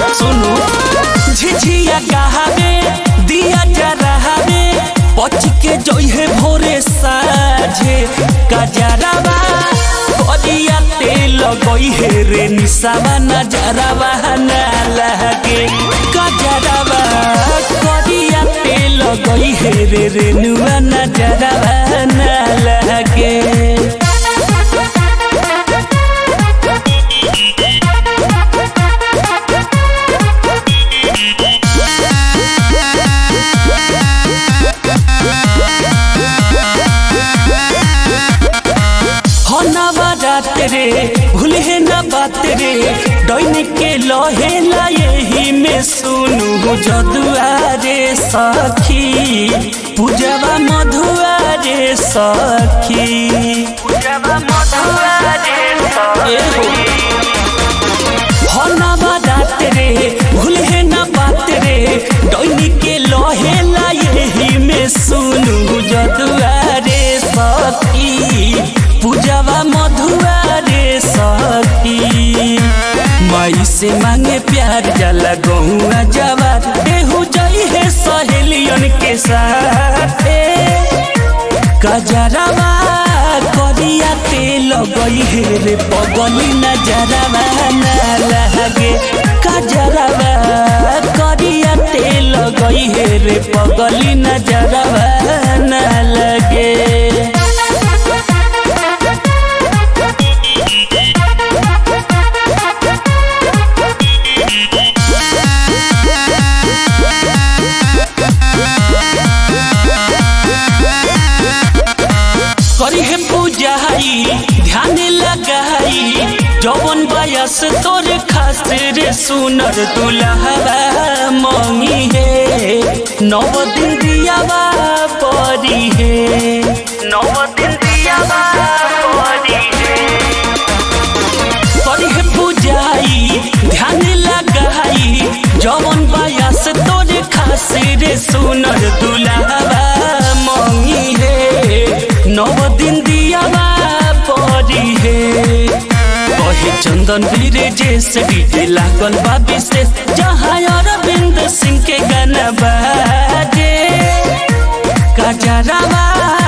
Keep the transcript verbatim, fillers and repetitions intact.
सुनो झिझिया कहावे दिया जरावे पच के जोहे भोरे साझे कजरावा करिया तेल गई हे रे निसावा नजरावा ना लगे कजरावा करिया तेल गई हे रे रेनुआ नजरावा ना लगे रे भूले न बात रे डैन के लहेला यही में सुनु जदुआ रे सखी पूजवा मधुआ रे सखी पूजवा मधुआ रे सखी हना बात रे भूले न बात रे डैन के लहेला यही में सुनु जदुआ रे सखी पूजवा मधुआ रे सखी माई से मांगे प्यार जला गहुआ जवार देहु जाई है सहेलियन के साथ कजरावा करिया तेल गई है रे पगली नजरावा ना लगे कजरावा करिया तेल गई है रे पगली नजरावा ना लगे करी है पूजाई ध्यान लगाई जवन बयस तोर खास रे सुनर दुल्हवा मंगी है नव दिन दियावा परी है नव दिन दियावा परी है करी है पूजाई ध्यान लगाई जवन बयस तोर खास रे सुनर दुल्हवा मंगी है नव दिन दियावा परी है कहे चंदन वीर जैसे डीजे लागल बा विशेष जहाँ अरविंद सिंह के गाना बाजे कजरावा